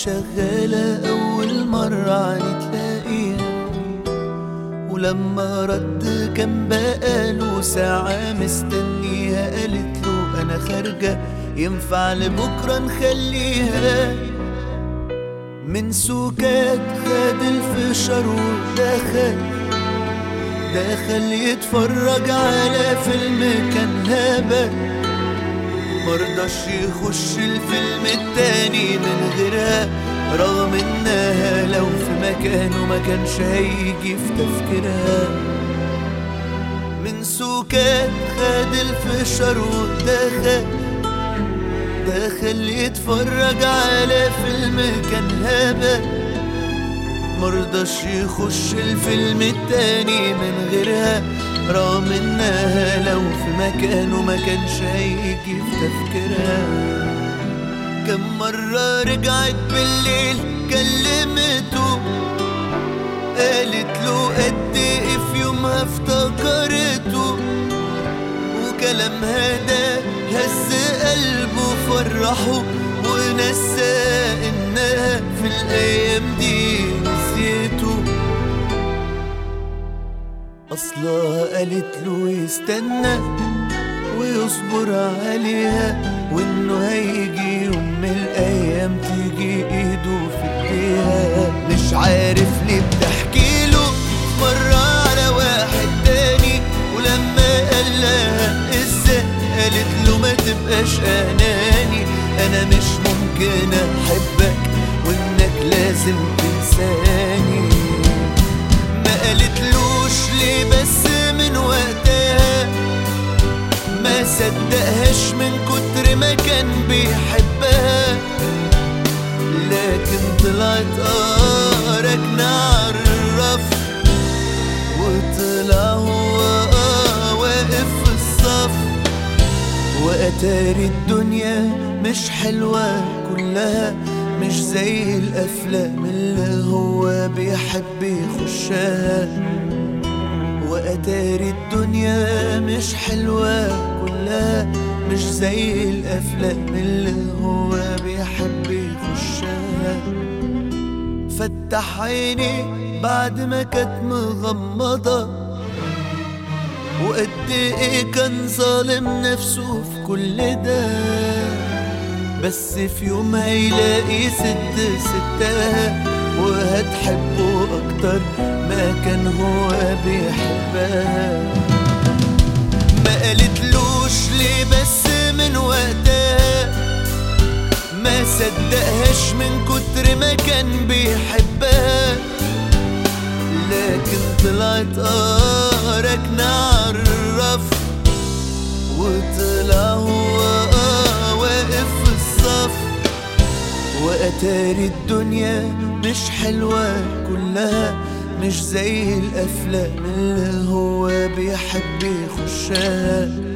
شغالة أول مرة عني تلاقيها، ولما رد كان بقاله ساعة مستنيها. قالت له أنا خارجة ينفع لبكرة نخليها. من سكات خد الفشار دخل يتفرج على فيلم كان هبل. مرضاش يخش الفيلم التاني من غيرها، رغم انها لو في مكانه ما كانش هيجي في تفكيرها. من سكات خد الفشار دخل يتفرج على فيلم كان هبل. مرضاش يخش الفيلم التاني من غيرها، رغم انها لو في مكانه ما كانش هيجي في تفكيرها. كم مرة رجعت بالليل كلمته، قالت له قد ايه في يومها افتكرته، وكلامها ده هز قلبه فرحه ونسى انها في الايام دي نسيته. اصلها قالت له يستنى ويصبر عليها، وانه هيجي يوم من الايام تيجي ايده في ايديها. مش عارف ليه بتحكيله مرة على واحد تاني، ولما قال لها ازاي قالت له ما تبقاش اناني، انا مش ممكن احبك وانك لازم تنساني. ما قالتلوش ليه بس من وقتها ما صدقهاش من كتر ما كان بيحبها، لكن طلعت ركنة عالرف، وطلع هو واقف في الصف. وأتاري الدنيا مش حلوة كلها، مش زي الأفلام اللي هو بيحب يخشها. وأتاري الدنيا مش حلوة كلها، مش زي الأفلام اللي هو بيحب يخشها. فتح عيني بعد ما كانت مغمضة، وقد ايه كان ظالم نفسه في كل ده، بس في يوم هيلاقي ستها وهتحبه اكتر ما كان هو بيحبها. ما قالتلوش ليه بس من وقتها ما صدقهاش من كتر ما كان بيحبها، لكن طلعت ركنة عالرف، وطلع هو واقف في الصف. وأتاري الدنيا مش حلوة كلها، مش زي الأفلام اللي هو بيحب يخشها.